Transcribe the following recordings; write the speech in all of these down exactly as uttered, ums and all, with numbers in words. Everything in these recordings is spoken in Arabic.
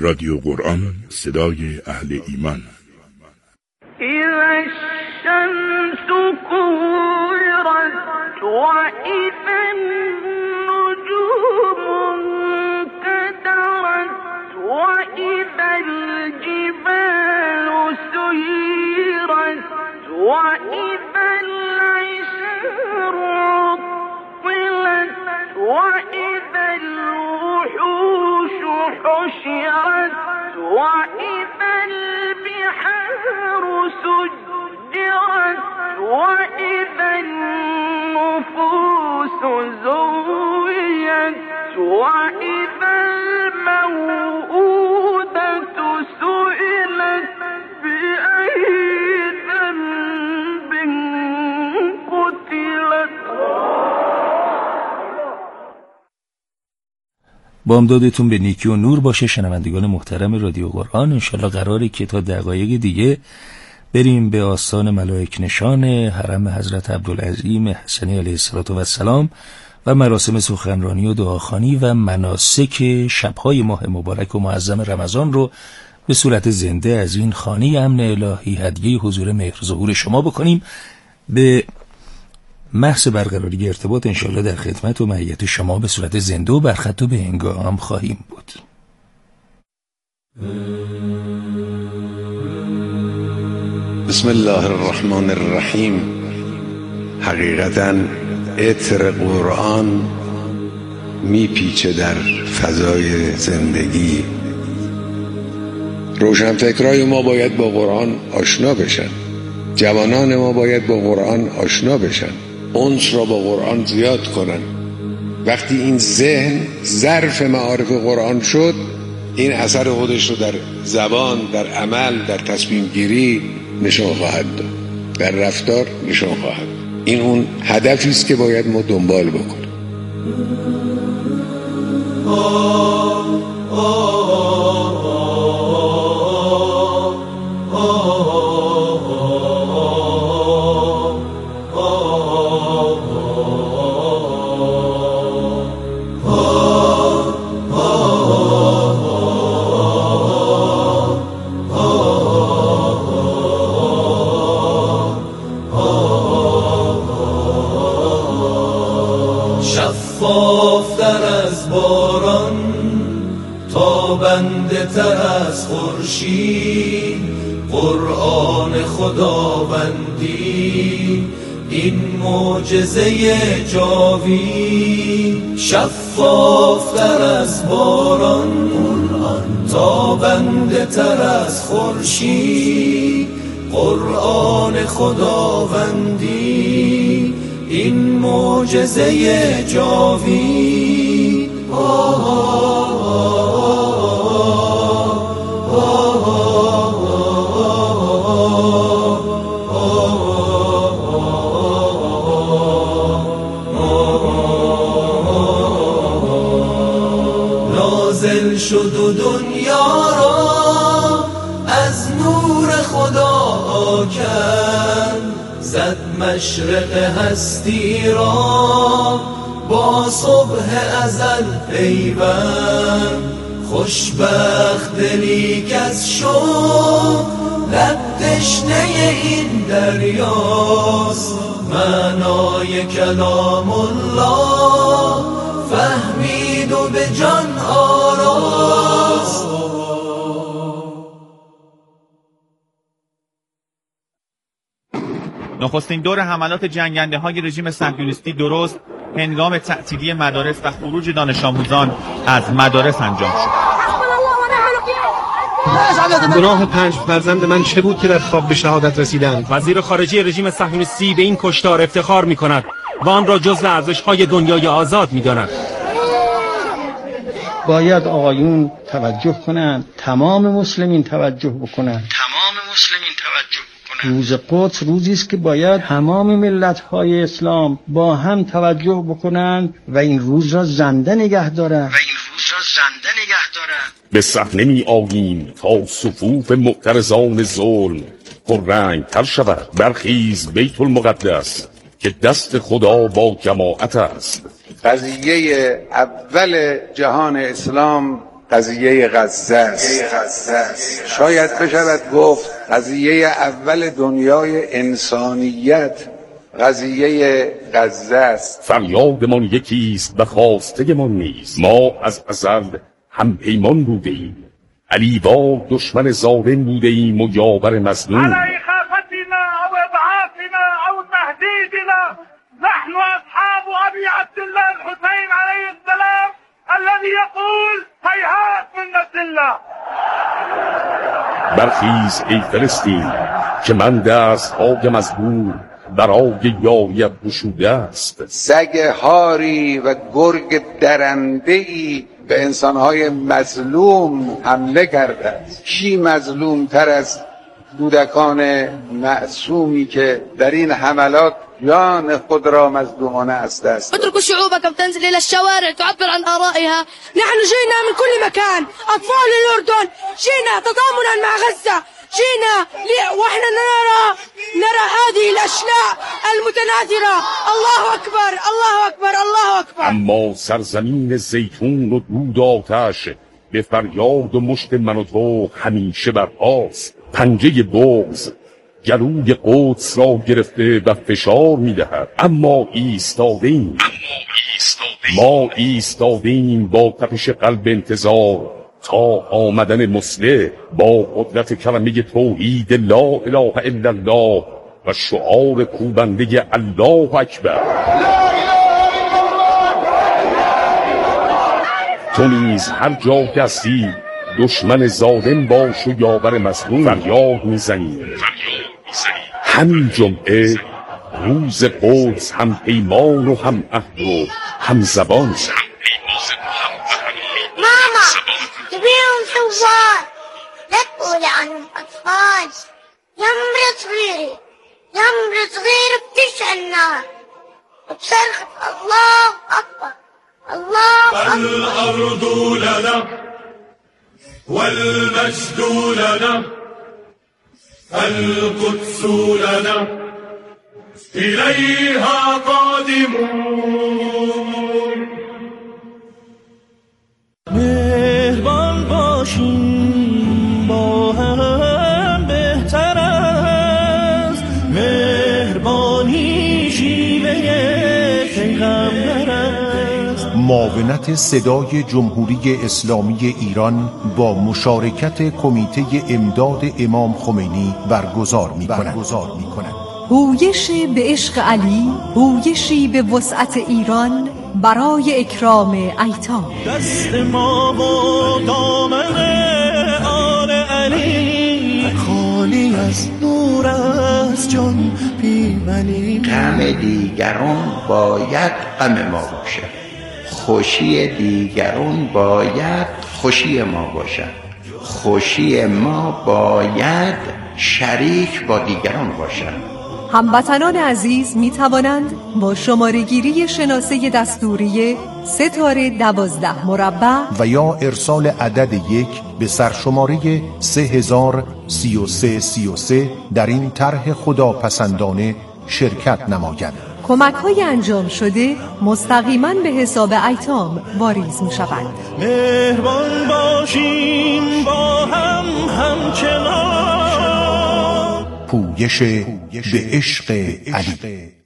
رادیو قرآن، صدای اهل ایمان. اذا الشمس كورت واذا النجوم انكدرت واذا الجبال سيرت واذا العشار عطلت واذا الوحوش حشرت واذا البحار سجرت واذا النفوس زوجت واذا الموءودة سئلت بأي ذنب قتلت. بامدادتون به نیکی و نور باشه شنوندگان محترم رادیو قرآن. انشالله قراره که تا دقایق دیگه بریم به آستان ملائک نشان حرم حضرت عبدالعظیم حسنی علیه السلام و مراسم سخنرانی و دعاخوانی و مناسک شبهای ماه مبارک و معظم رمضان رو به صورت زنده از این خانه امن الهی هدیه حضور مهر ظهور شما بکنیم. به محض برقراری ارتباط انشالله در خدمت و معیت شما به صورت زنده و برخط و به هنگام خواهیم بود. بسم الله الرحمن الرحیم. حقیقتاً عطر قرآن میپیچه در فضای زندگی. روشنفکرای ما باید با قرآن آشنا بشن، جوانان ما باید با قرآن آشنا بشن، انس را با قرآن زیاد کنن. وقتی این ذهن ظرف معارف قرآن شد، این اثر خودش رو در زبان، در عمل، در تصمیم گیری نشان خواهد داد، در رفتار نشان خواهد. این اون هدفی است که باید ما دنبال بکنیم. تر از خورشید قرآن خداوندی، این معجزه جاوید. شفاف تر از باران قرآن، تابنده تر از خورشید قرآن خداوندی، این معجزه جاوید. آه آه شد و دنیا را از نور خدا کرد، زد مشرق هستی را با صبح ازل پیوند. خوشبخت دلی کز شد لب تشنه این دریاست، معنای کلام الله فهمید و به جان آراست. نخستین دور حملات جنگنده های رژیم صهیونیستی درست هنگام تعطیلی مدارس و خروج دانش آموزان از مدارس انجام شد. گناه پنج فرزند من چه بود که در خواب به شهادت رسیدند؟ وزیر خارجه رژیم صهیونیستی به این کشتار افتخار می‌کند و آن را جزو ارزش‌های دنیای آزاد می‌داند. باید آقایون توجه کنند، تمام مسلمین توجه بکنند، تمام مسلمین توجه بکنند. روز قدس روزی است که باید تمام ملت‌های اسلام با هم توجه بکنند و این روز را زنده نگه دارند و این روز را زنده نگه دارند. به صحنه می آییم تا صفوف معترضان ظلم پررنگ تر شود. برخیز بیت المقدس که دست خدا با جماعت است. قضیه اول جهان اسلام قضیه غزه است. شاید بشود گفت قضیه اول دنیای انسانیت قضیه غزه است. فریادمان یکیست و خواستگمان نیست. ما از ازل هم پیمان بوده ایم، علی با دشمن ظالم بوده ایم و یاور مظلوم. علی خافتنا او ابعاثنا او تهدیدنا نحن اصحاب ابي عبد الله الحسين عليه السلام الذي يقول هيهات من نصر الله. برخیز ای فلسطین که من دست‌های مزبور برای یاریت گشوده است. سگ هاری و گرگ درنده‌ای به انسانهای مظلوم حمله کرده است. کی مظلوم تر از کودکان معصومی که در این حملات جان خود را مظلومانه از دست. اتركوا شعوبكم تنزل الى الشوارع تعبر عن آرائها. نحن جئنا من كل مكان، اطفال الاردن، جئنا تضامنا مع غزة، جئنا واحنا نرى نرى هذه الاشلاء المتناثرة. الله اکبر، الله اکبر، الله اکبر. اما سرزمین زیتون و دود آتش به فریاد و مشت من و تو همیشه برپاست. پنجه بغض گلوی قدس را گرفته و فشار می‌دهد، اما ایستادیم. ما ایستادیم با تپش قلب انتظار تا آمدن مصلح با قدرت کلمه توحید لا اله الا الله و شعار کوبنده الله اکبر. تو نیز هر جا که هستی دشمن ظالم باش و یاور مظلوم. فریاد میزنی همین جمعه روز قدس هم پیمان و هم عهد و هم زبان. ماما تبيهم ثوار لا تقولي عنهم أطفال. يمر صغيري يمر صغير بتشعل النار بصرخة الله أكبر الله أكبر. الأرض لنا والمجد لنا القدس لنا إليها قادمون. مهربان باشیم با هم بهتر است، مهربانی شیوه پیغمبر است. معاونت صدای جمهوری اسلامی ایران با مشارکت کمیته امداد امام خمینی برگزار می‌کند. هویش به عشق علی، هویشی به وسعت ایران برای اکرام ایتام. دست ما و دامن آل علی خالی از نور از جان بیمنی. غم دیگران باید غم ما باشد، خوشی دیگران باید خوشی ما باشد، خوشی ما باید شریک با دیگران باشد. هموطنان عزیز می توانند با شماره‌گیری شناسه دستوری ستاره دوازده مربع و یا ارسال عدد یک به سرشماره سه هزار سی و سه سی و سه در این طرح خداپسندانه شرکت نمایند. کمک های انجام شده مستقیما به حساب ایتام واریز می شوند. مهربان باشیم با هم همچنان. پویش به عشق علی.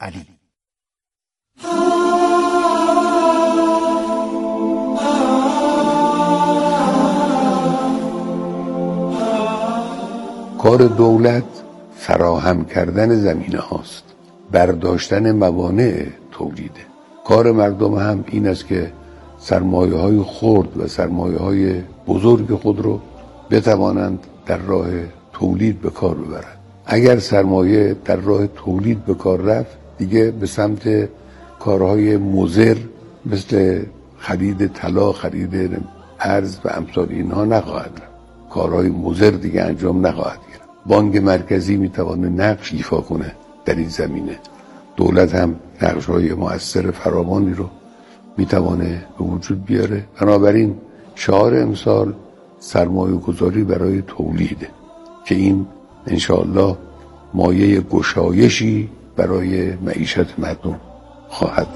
کار دولت فراهم کردن زمینه هاست، برداشتن موانع تولیده. کار مردم هم این است که سرمایه های خرد و سرمایه های بزرگ خود رو بتوانند در راه تولید به کار ببرند. اگر سرمایه در راه تولید به کار رفت، دیگه به سمت کارهای مضر مثل خرید طلا، خرید ارز و امثال اینها نخواهد رفت. کارهای مضر دیگه انجام نخواهد گرفت. بانک مرکزی میتونه نقش ایفا کنه در این زمینه. دولت هم نقش‌های مؤثر فراوانی رو میتونه به وجود بیاره. بنابراین شعار امسال سرمایه گذاری برای تولیده که این انشاءالله مایه گشایشی برای معیشت مردم خواهد.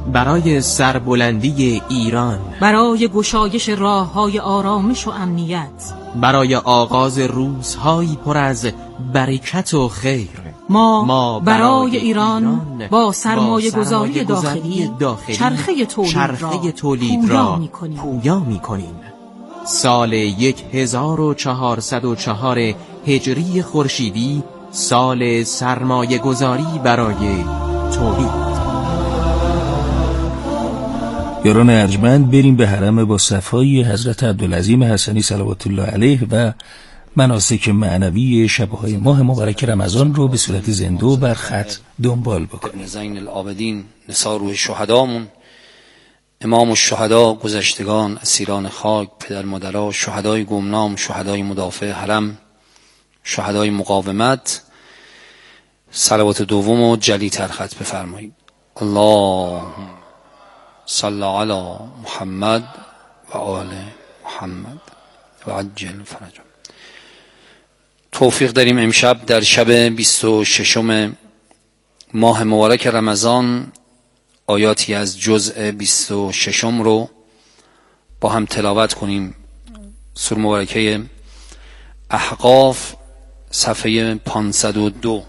برای سربلندی ایران، برای گشایش راه‌های آرامش و امنیت، برای آغاز روزهایی پر از برکت و خیر، ما, ما برای, برای ایران, ایران با سرمایه گذاری گذاری داخلی, داخلی چرخه تولید چرخه را تولید پویا را می‌کنیم. پویا می‌کنیم. سال هزار و چهارصد و چهار هجری خورشیدی سال سرمایه گذاری برای تولید. یاران ارجمند، بریم به حرم با صفای حضرت عبدالعظیم حسنی صلوات الله علیه و مناسک معنوی شبهای ماه مبارک رمضان رو به صورت زنده و بر خط دنبال بکنیم. زین العابدین نثار روح شهدامون، امام الشهدا، گذشتگان، اسیران خاک، پدر مادرها، شهدای گمنام، شهدای مدافع حرم، شهدای مقاومت، صلوات دوم و جلی تر خط بفرمایید. اللهم صل علی محمد و آل محمد و عجل فرجهم. توفیق داریم امشب در شب بیست و ششم ماه مبارک رمضان آیاتی از جزء بیست و ششم رو با هم تلاوت کنیم. سوره مبارکه احقاف صفحه پانصد و دو.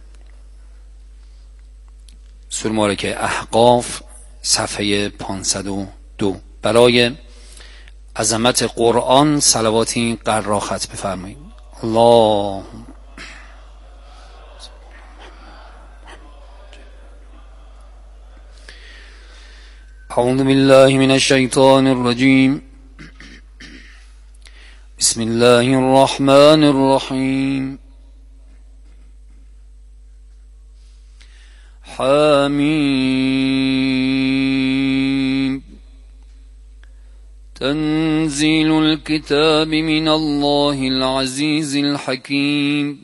سوره مبارکه احقاف صفحه پانصد و دو. برای عظمت قرآن صلواتی قرا خط بفرمایید. الله اعوذ بالله من الشیطان الرجیم. بسم الله الرحمن الرحیم. حمیم. تنزيل الكتاب من الله العزيز الحكيم.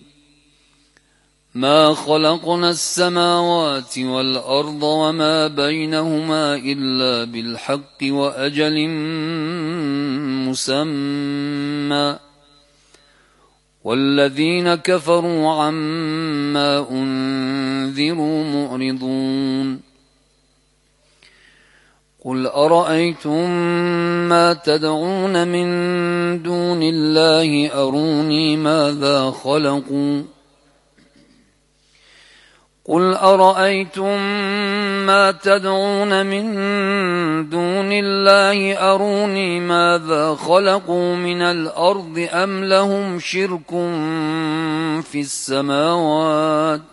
ما خلقنا السماوات والأرض وما بينهما إلا بالحق وأجل مسمى والذين كفروا عما أنذروا معرضون. قل أرأيتم ما تدعون من دون الله أروني ماذا خلقوا قل أرأيتم ما تدعون من دون الله أروني ماذا خلقوا من الأرض أم لهم شرك في السماوات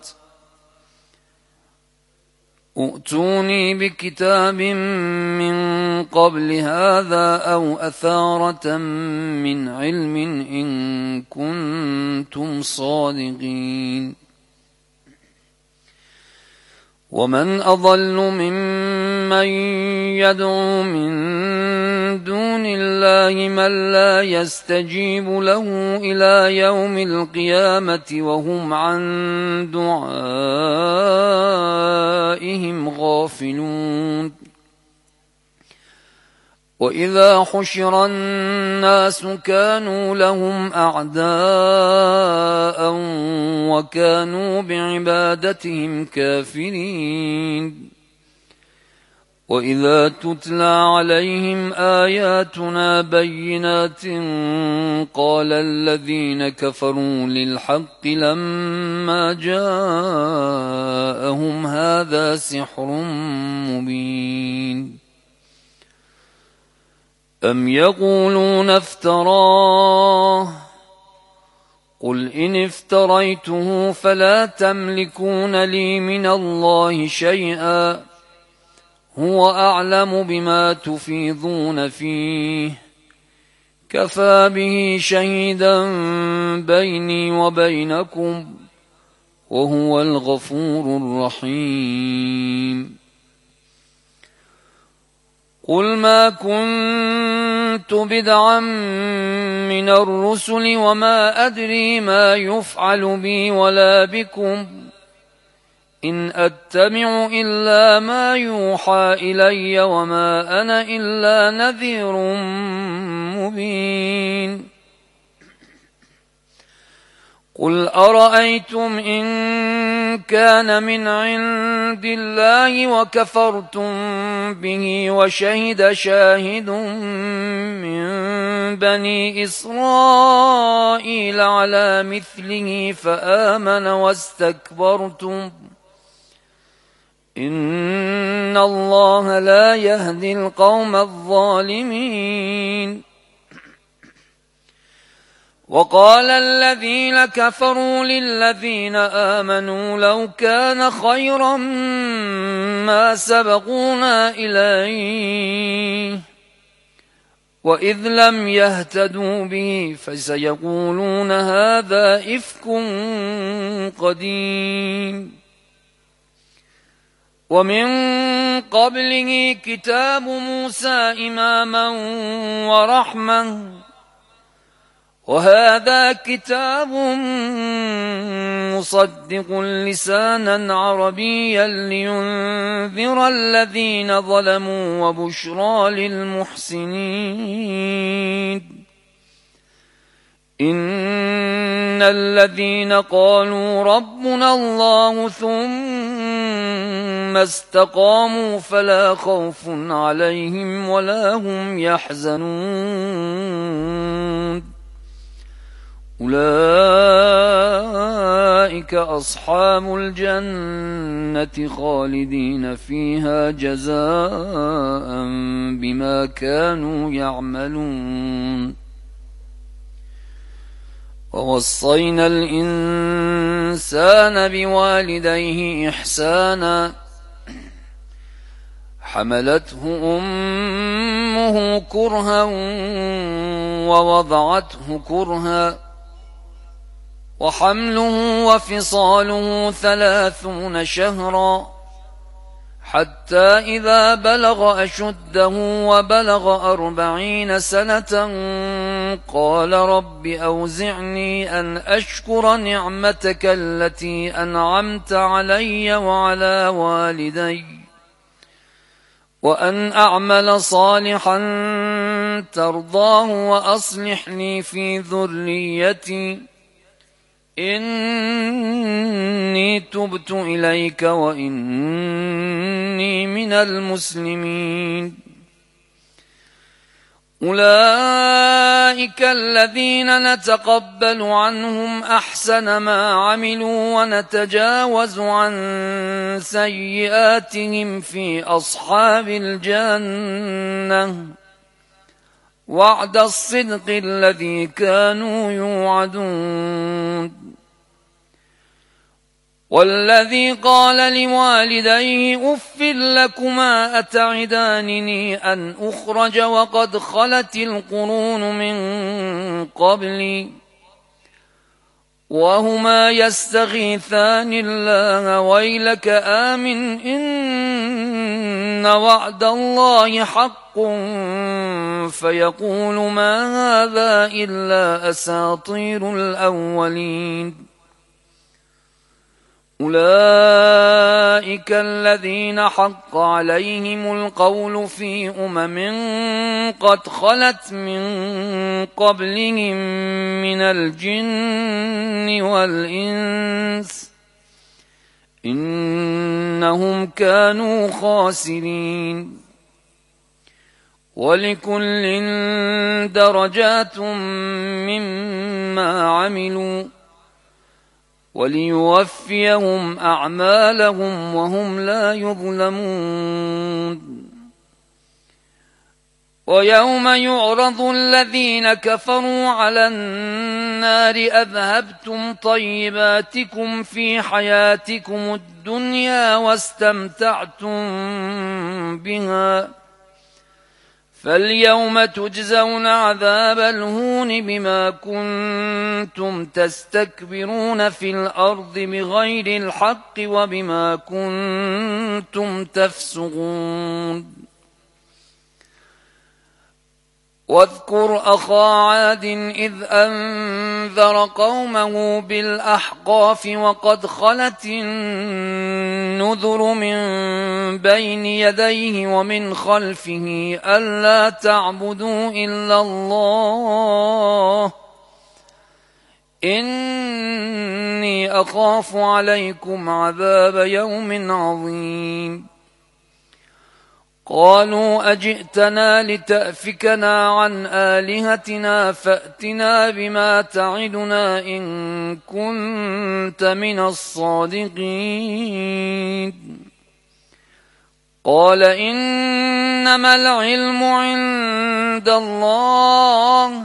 ائتوني بكتاب من قبل هذا أو أثارة من علم إن كنتم صادقين. ومن أضل ممن يدعو من دون الله من لا يستجيب له إلى يوم القيامة وهم عن دعائهم غافلون. وإذا حشر الناس كانوا لهم أعداء وكانوا بعبادتهم كافرين. وإذا تتلى عليهم آياتنا بينات قال الذين كفروا للحق لما جاءهم هذا سحر مبين. أم يقولون افتراه قل إن افتريته فلا تملكون لي من الله شيئا هو أعلم بما تفيضون فيه كفى به شهيدا بيني وبينكم وهو الغفور الرحيم. قل ما كنت بدعا من الرسل وما أدري ما يفعل بي ولا بكم إن أتبع إلا ما يوحى إلي وما أنا إلا نذير مبين. قل أرأيتم إن كان من عند الله وكفرتم به وشهد شاهد من بني إسرائيل على مثله فآمن واستكبرتم إن الله لا يهدي القوم الظالمين. وقال الذين كفروا للذين آمنوا لو كان خيرا ما سبقونا إليه وإذ لم يهتدوا به فسيقولون هذا إفك قديم. ومن قبله كتاب موسى إماما ورحمة وهذا كتاب مصدق لسانا عربيا لينذر الذين ظلموا وبشرى للمحسنين. إن الذين قالوا ربنا الله ثم استقاموا فلا خوف عليهم ولا هم يحزنون أولئك أصحاب الجنة خالدين فيها جزاء بما كانوا يعملون. ووصينا الإنسان بوالديه إحسانا حملته أمه كرها ووضعته كرها وحمله وفصاله ثلاثون شهرا حتى إذا بلغ أشده وبلغ أربعين سنة قال رب أوزعني أن أشكر نعمتك التي أنعمت علي وعلى والدي وأن أعمل صالحا ترضاه وأصلح لي في ذريتي إني تبت إليك وإني من المسلمين. أولئك الذين نتقبل عنهم أحسن ما عملوا ونتجاوز عن سيئاتهم في أصحاب الجنة وعد الصدق الذي كانوا يوعدون. والذي قال لوالديه أف لكما أتعدانني أن أخرج وقد خلت القرون من قبلي وهما يستغيثان الله ويلك آمن إن وعد الله حق فيقول ما هذا إلا أساطير الأولين. أولئك الذين حق عليهم القول في أمم قد خلت من قبلهم من الجن والإنس إنهم كانوا خاسرين. ولكل درجات مما عملوا وليوفيهم أعمالهم وهم لا يظلمون. ويوم يعرض الذين كفروا على النار أذهبتم طيباتكم في حياتكم الدنيا واستمتعتم بها فاليوم تجزون عذاب الهون بما كنتم تستكبرون في الأرض بغير الحق وبما كنتم تفسقون. واذكر أخا عاد إذ أنذر قومه بالأحقاف وقد خلت النذر من بين يديه ومن خلفه ألا تعبدوا إلا الله إن أخاف عليكم عذاب يوم عظيم قالوا أجئتنا لتأفكنا عن آلهتنا فأتنا بما تعدنا إن كنت من الصادقين قال إنما العلم عند الله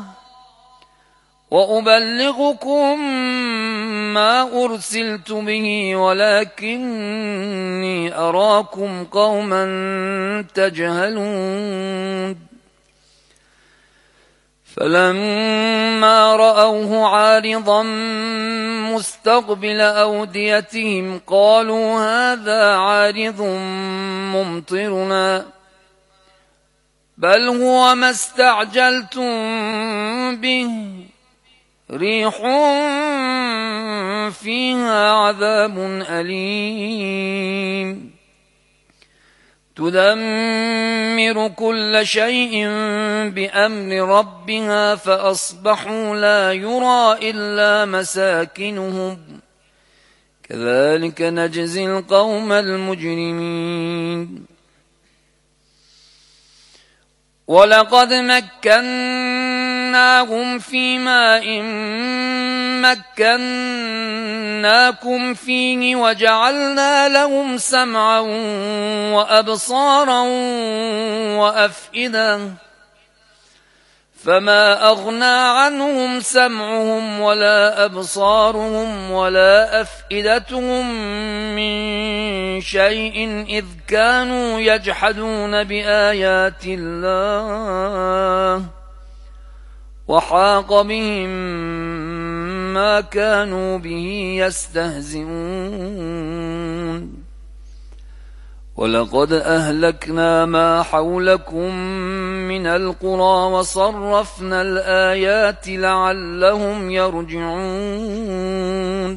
وأبلغكم ما أرسلت به ولكني أراكم قوما تجهلون فلما رأوه عارضا مستقبل أوديتهم قالوا هذا عارض ممطرنا بل هو ما استعجلتم به ريح فيها عذاب أليم تدمر كل شيء بأمر ربها فأصبحوا لا يرى إلا مساكنهم كذلك نجزي القوم المجرمين ولقد مكناهم في ماء مكناكم فيه وجعلنا لهم سمعا وأبصارا وأفئدة فما أغنى عنهم سمعهم ولا أبصارهم ولا أفئدتهم من شيء إذ كانوا يجحدون بآيات الله وحاق بهم ما كانوا به يستهزئون ولقد أهلكنا ما حولكم من القرى وصرفنا الآيات لعلهم يرجعون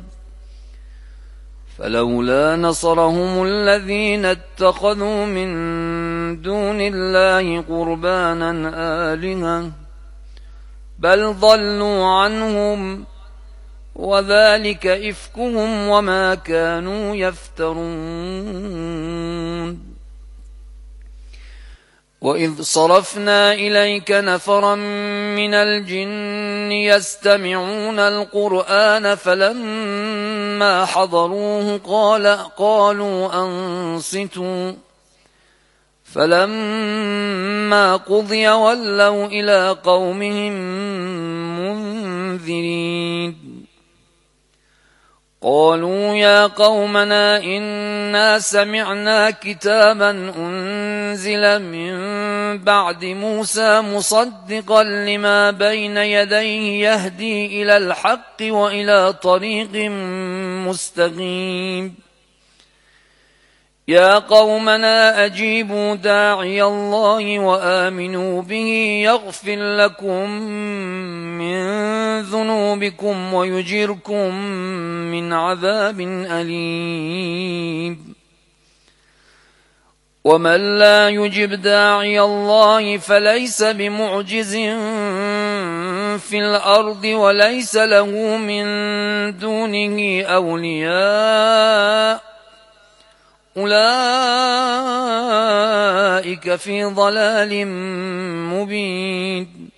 فلولا نصرهم الذين اتخذوا من دون الله قربانا آلهة بل ضلوا عنهم وذلك إفكهم وما كانوا يفترون وإذ صرفنا إليك نفرا من الجن يستمعون القرآن فلما حضروه قال قالوا أنصتوا فلما قضي ولوا إلى قومهم منذرين قالوا يا قومنا إنا سمعنا كتابا أنزل من بعد موسى مصدقا لما بين يديه يهدي إلى الحق وإلى طريق مستقيم يا قومنا أجيبوا داعي الله وآمنوا به يغفر لكم من ذنوبكم ويجركم من عذاب أليم ومن لا يجب داعي الله فليس بمعجز في الأرض وليس له من دونه أولياء أولئك في ضلال مبين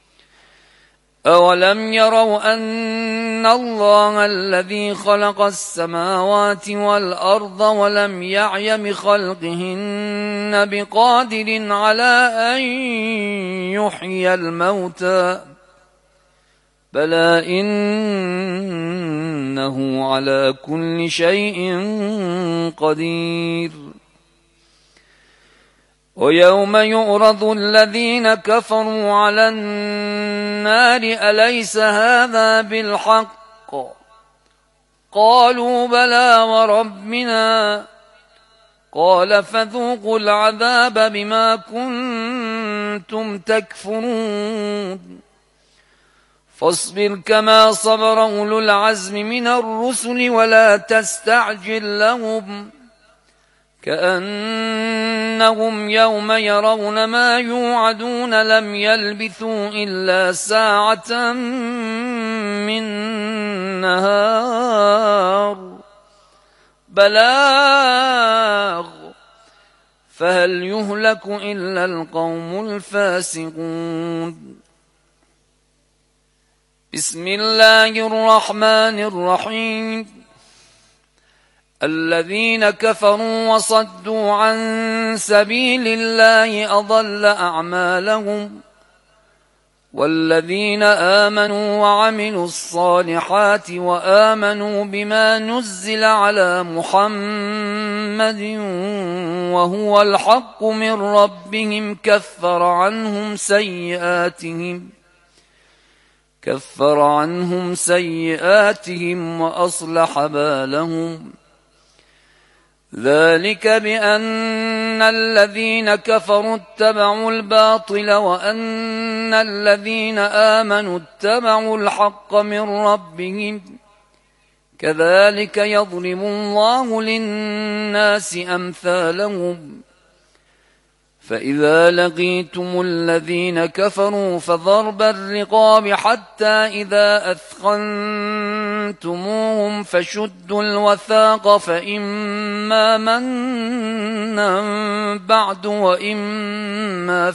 أولم يروا أن الله الذي خلق السماوات والأرض ولم يعي بخلقهن بقادر على أن يحيي الموتى بلى إنه على كل شيء قدير ويوم يعرض الذين كفروا على النار أليس هذا بالحق قالوا بلى وربنا قال فذوقوا العذاب بما كنتم تكفرون فاصبر كما صبر أولو العزم من الرسل ولا تستعجل لهم كأنهم يوم يرون ما يوعدون لم يلبثوا إلا ساعة من نهار بلاغ فهل يهلك إلا القوم الفاسقون. بسم الله الرحمن الرحيم. الذين كفروا وصدوا عن سبيل الله أضل أعمالهم والذين آمنوا وعملوا الصالحات وآمنوا بما نزل على محمد وهو الحق من ربهم كفر عنهم سيئاتهم كفر عنهم سيئاتهم وأصلح بالهم. ذلك بأن الذين كفروا اتبعوا الباطل وأن الذين آمنوا اتبعوا الحق من ربهم كذلك يضرب الله للناس أمثالهم. فإذا لقيتم الذين كفروا فضرب الرقاب حتى إذا أثخنتموهم فشدوا الوثاق فإما منا بعد وإما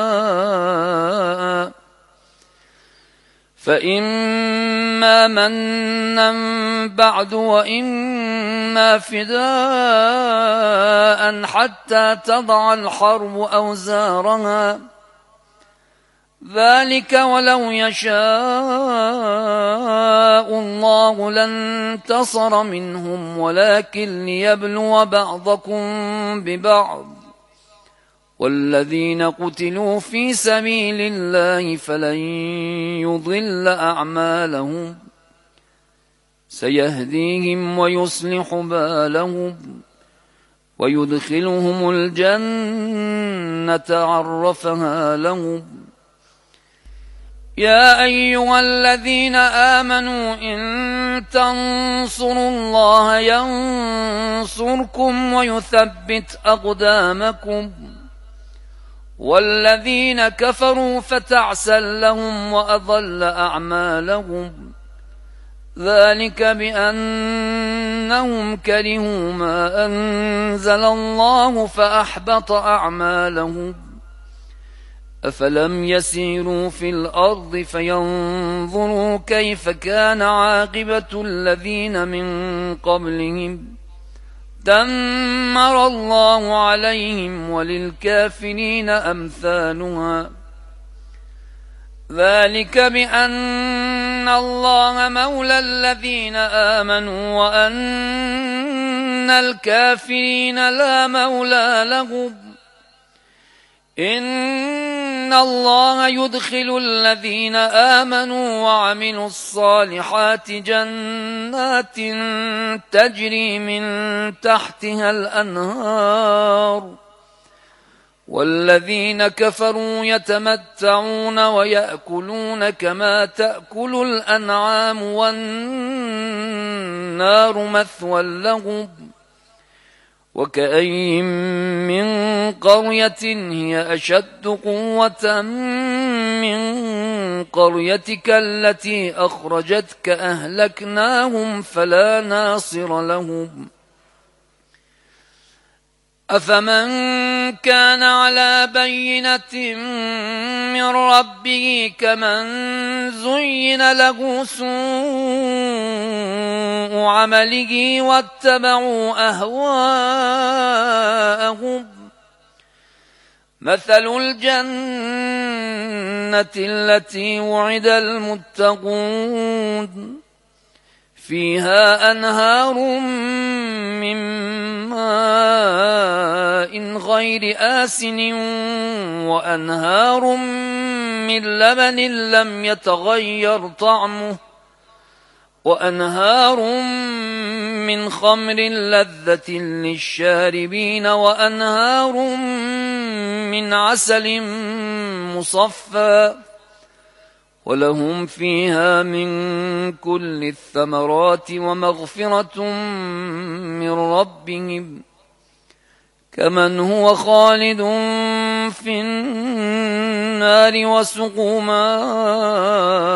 فداء فإما منا بعد وإما فداء حتى تضع الحرب أوزارها ذلك ولو يشاء الله لانتصر منهم ولكن ليبلو بعضكم ببعض والذين قتلوا في سبيل الله فلن يضل أعمالهم سيهديهم ويصلح بالهم ويدخلهم الجنة عرفها لهم. يا أيها الذين آمنوا إن تنصروا الله ينصركم ويثبت أقدامكم والذين كفروا فتعسا لهم وأضل أعمالهم ذلك بأنهم كرهوا ما أنزل الله فأحبط أعمالهم. أفلم يسيروا في الأرض فينظروا كيف كان عاقبة الذين من قبلهم دمر الله عليهم وللكافرين أمثالها ذلك بأن الله مولى الذين آمنوا وأن الكافرين لا مولى لهم. إن الله يدخل الذين آمنوا وعملوا الصالحات جنات تجري من تحتها الأنهار والذين كفروا يتمتعون ويأكلون كما تأكل الأنعام والنار مثوى لهم. وكأين من قرية هي أشد قوة من قريتك التي أخرجتك أهلكناهم فلا ناصر لهم. أفمن كان على بينة من ربه كمن زين له سوء عمله واتبعوا أهواءهم مثل الجنة التي وعد المتقون فيها أنهار من ماء غير آسن وأنهار من لبن لم يتغير طعمه وأنهار من خمر لذة للشاربين وأنهار من عسل مصفى ولهم فيها من كل الثمرات ومغفرة من ربهم كمن هو خالد في النار وسقوا ماء